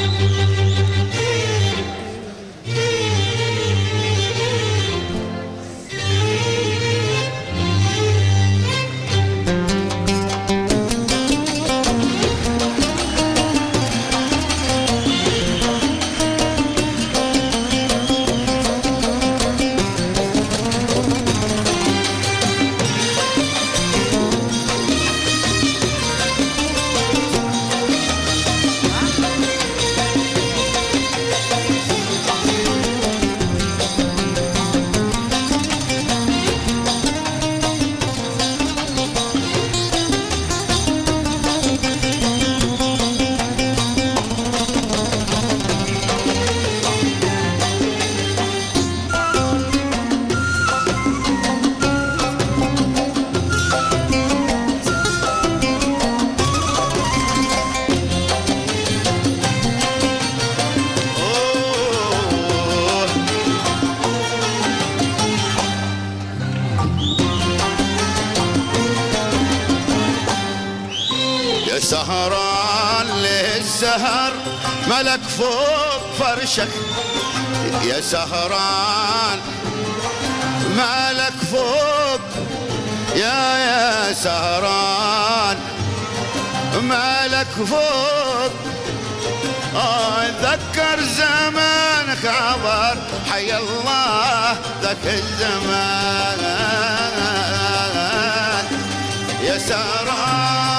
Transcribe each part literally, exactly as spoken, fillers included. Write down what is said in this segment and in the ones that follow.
سهران للسهر ملك فوق فرشك، يا سهران ملك فوق، يا يا سهران ملك فوق. اتذكر زمانك عبر، حي الله ذاك الزمان يا سهران.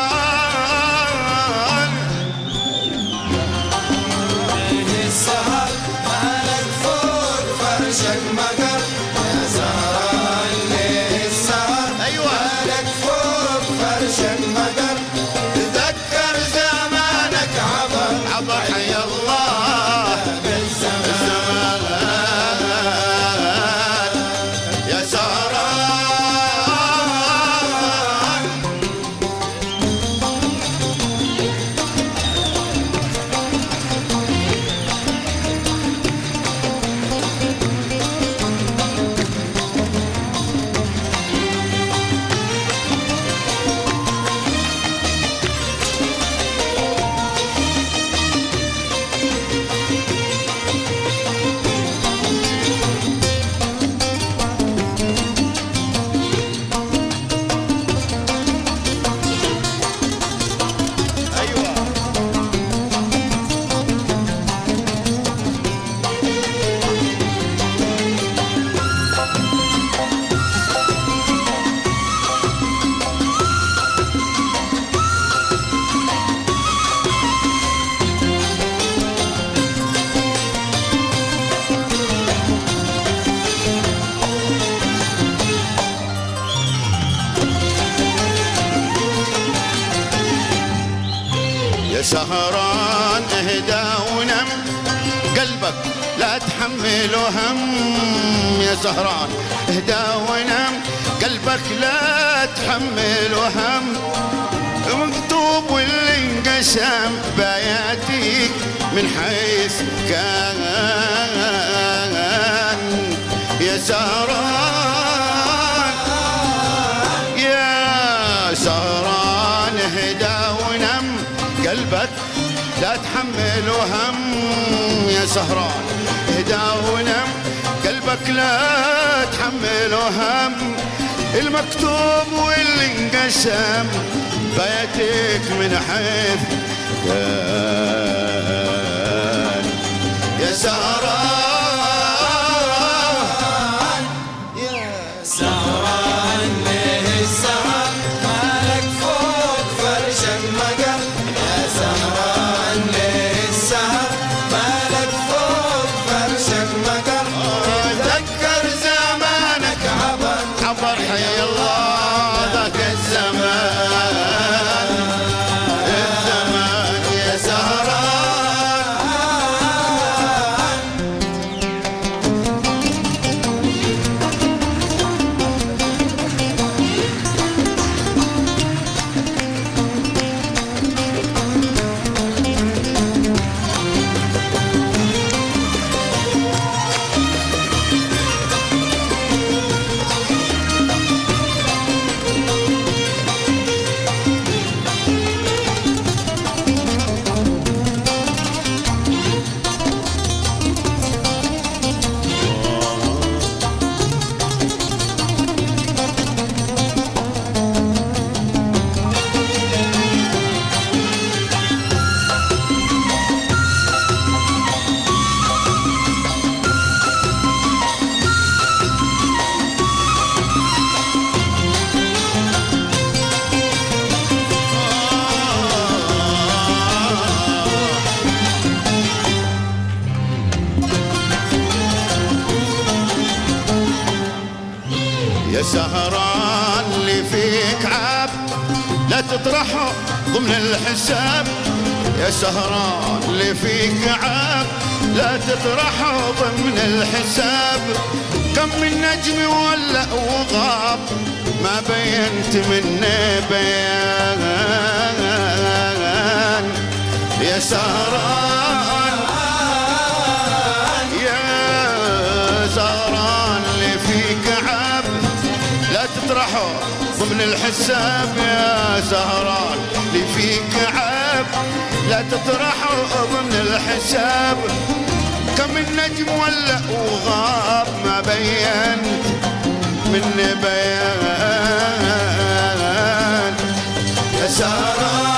السهر مالك فوق فرشك مقر، يا سهران ليه السهر مالك فوق فرشك مقر. تذكر زمانك عبر عبر، حي الله بالزمان يا سهران. يا سهران اهدى ونم، قلبك لا تحمل هم. يا سهران اهدى ونم، قلبك لا تحمل هم. مكتوب واللي انقسم بياتيك من حيث كان. يا سهران يا سهران اهدى ونم، قلبك لا تحمل هم. يا سهران اهدى ونم، قلبك لا تحمل هم. المكتوب واللي انقسم بيتك من حيث كان. يا سهران يا سهران ليه السهر مالك فوق فرشك مقر. يا سهران ليه السهر مالك فوق فرشك مقر. تذكر زمانك عبر عبر، حي الله ذاك الزمان الزمان يا سهران. سهران اللي فيك عاب لا تطرحه ضمن الحساب. يا سهران اللي فيك عاب لا تطرحه ضمن الحساب. كم من نجم ولأ وغاب ما بينت منه بيان. يا سهران يا سهران اللي فيك عاب لا تطرحه ضمن الحساب. يا سهران اللي فيك عاب لا تطرحه ضمن الحساب. كم النجم ولأ وغاب ما بينت من بيان. يا سهران